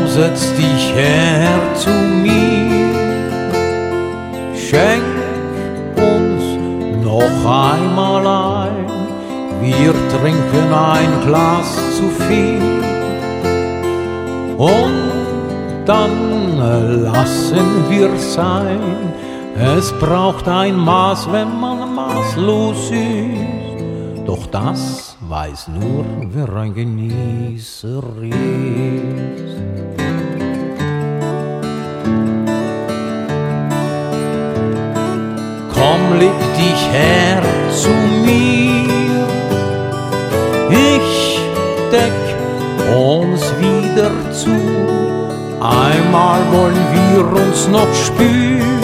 setz dich her zu mir, schenk uns noch einmal ein, wir trinken ein Glas zu viel und dann lassen wir sein. Es braucht ein Maß, wenn man maßlos ist, doch das weiß nur, wer ein Genießer ist. Komm, leg dich her zu mir, ich deck uns wieder zu, einmal wollen wir uns noch spüren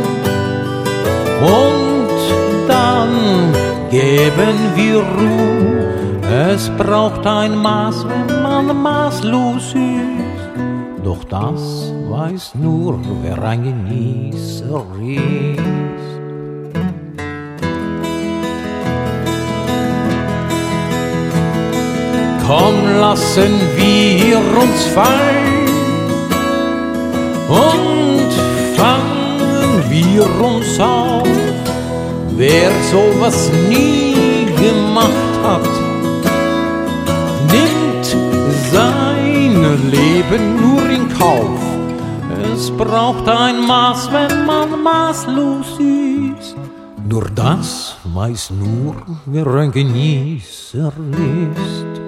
und dann geben wir Ruhe. Es braucht ein Maß, wenn man maßlos ist, doch das weiß nur, wer ein Genießer ist. Komm, lassen wir uns fallen und fangen wir uns auf. Wer sowas nie gemacht hat, nimmt sein Leben nur in Kauf. Es braucht ein Maß, wenn man maßlos ist, nur das weiß nur, wer ein Genießer ist.